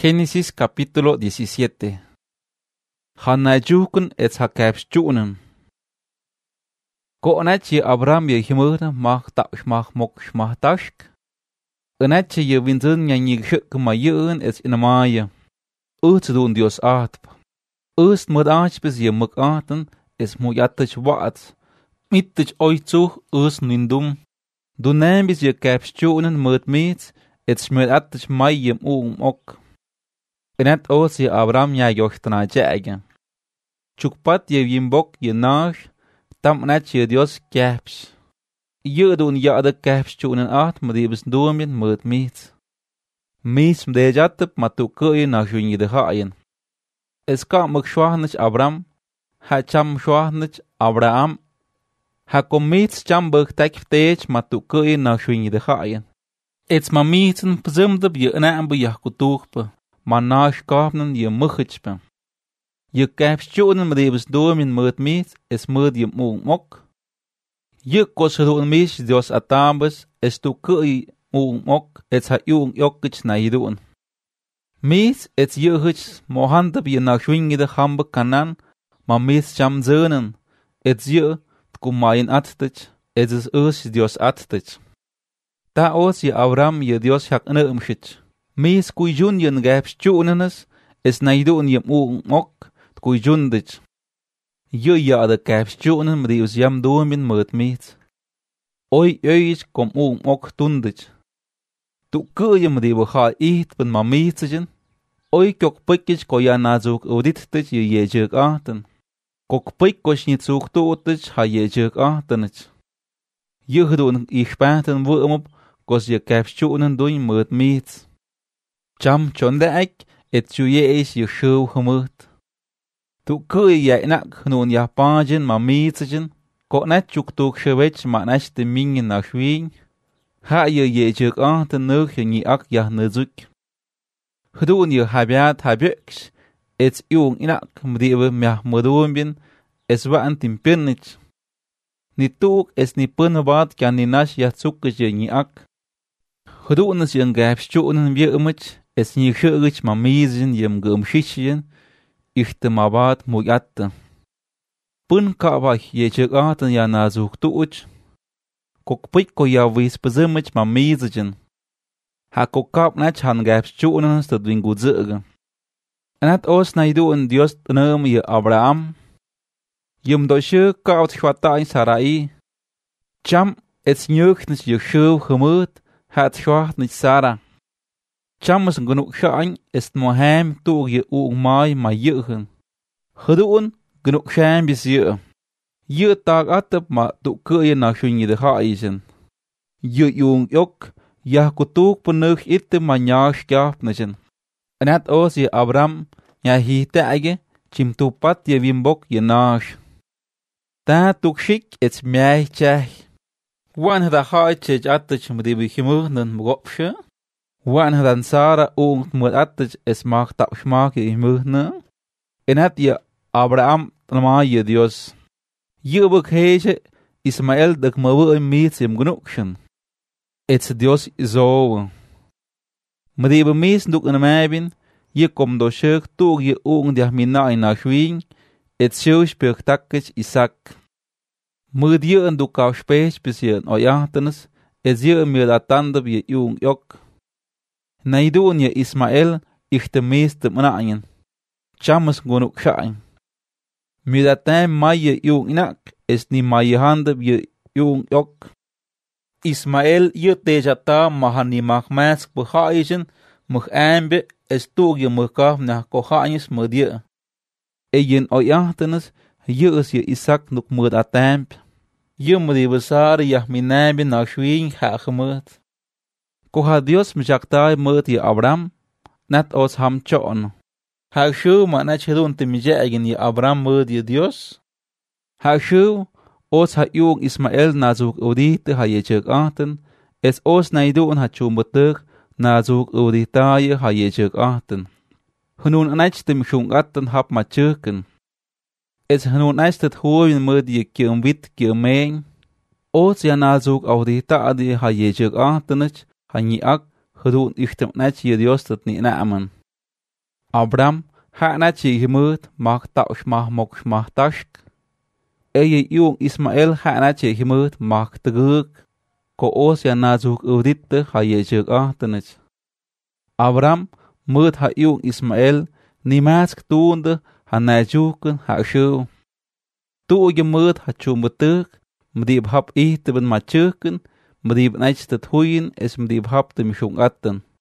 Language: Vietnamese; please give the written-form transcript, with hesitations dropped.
Génesis capítulo 17. Hanayukun et hakapschunen. Ko'nachi Abraham ye himurna mach tausch mach moksch mach tashk. Enachi ye winzun nyanyig shuk ma yeun et inamaya. Doen Dios atp. Mud bis ye muk aten es muyatich waat. Mittich oizuch nindum. Bis ye kapschunen mud meets et schmud mayem ok. Enet ye Abraham ya yochtana jægen. Chukpat ye yimbok ye nash, tam ye Dios kaps. Doen de kaps chunen madibes doomien mud meets. Meets mdejatep matukuye na shunyi de haaien. Es ka muk schwahnich Abraham, ha cham schwahnich Abraham. Ha kom meets cham bugtek teech matukuye na shunyi de haaien. Ets ma meetsen pzumdeb ye naambe yakutuchpe. Manash kapnen je muchitspe. Je kapschunen madibes doomien mud meets es mud je mok. Je kosgedoen mis Dios atambes es tukuye mok ets ha jokkich na yidoen. Mis ets je mohanteb je na schwingi de hambe kanan, ma mis cham zönen, ets je tkumayen attich, ets es Dios attich. Ta je Abraham je Dios hak neumschich. Mis kujun yen gaps chunenes es naidun yem mok kujundich. Je de gaps chunen mdius yam doomin mud meets. Oich kom mok tundich. Tu kuyem mdibu ha ben ma meetsen. Kok pikich ko ya nazuk uditich je yejek aten. Kok pikkosh nit zuk tutich ha yejek atenich. Gedun ich paten wurmop kos je gaps chunen doin mud meets. Cham chondaik et chuye je show humut. Tu kuye nak nun ya pajen ma meetsen, ko net chuk shewech ma nash de mingen na schwing. Ha je juk aten nog ni ak ya nezuk. Gedun je habjeks, et inak mdiwe mya modombien, es waan timpennich. Ni tuk es ni punnebat kan ni nash ya je ni ak. Gedun es jen gaps chunen wie es nie schurich ma miesen jem gumschichen, ich de mabat mujatte. Pun kabach je chegaten ja nazuk tuuch, kok pikko ja wis bezimich ma miesen. Ha kokap nach han gaps chunen stad wingu zeuge. En het naiduen Dios tneum je Abraham, jem dosje kaut chwatain Sarai. Cham et njuchtnis je schuw gemut, het chwachtnis Sarah. Chamas genug shain est mohem tu je mai ma yeugen. Gedun genug shain bis je tag atep ma tu kuye na shunyi de haisen. Je jok ja kutuk penug itte ma nyash kapnesen. En het je Abraham ja hitage chim tu pat je wimbok je nash. Ta tuk shik et mjai chach. Wan da haitje atech mdibi himurnen mgopshe. Wan dan Sara mud attich es mag tauschmake imurne. En het je Abraham ma je Dios. Je buk hege Ismael dak mawu meets im gnukshen. It's Dios zo. Mdibe mees duk en mebin, je kom do shuk tu je dia mina in na schwing, et shush pertakich Isaac. Mud je en duk au spech bis je ojatenes, et je mir atande je jok. Naidun je Ismael ich de meeste mnaien. Chamas gonuk shain. Midatem maye inak es ni maye hande je jok. Ismael je tejata mahani magmask behaisen mug ambe es tog je mukaf na kohanyes mudje. Ejen ojatenes je is je Isaac nuk mud atemp. Je mudi besare jahminabe na schwing ha gemut. Koha Dios mjaktai mut je Abraham, net os ham chon. Ha shu ma na chedun timjagen je Abraham mut je Dios. Ha shu os ha Ismael nazuk udite ha yechek aten, es os naidun ha chumbutuk nazuk uditaye ha yechek aten. Hunun anach tim shung aten hap ma chuken. Es hunun aistet hoin mut je kiumwit kiumeng. Os ja nazuk uditaye ha yechek atenich. Hanyi ak gedun ichtem net je Dios dat ni naamen. Abraham hạ na chỉ hi mướt mắc tạo mắc mộc mắc tashk. Ê yung Ismael hạ na chỉ hi mướt mắc tực. Ko os ya na zuk udit te ha ye jök ahtenech. Abraham mướt ha yung Ismael ni mask tuunde ha na juken ha shu. Tu ye mướt ha chu mutök mdib hap te ben ma chöken mdib naich te thuyin es mdib hap te mishung atten.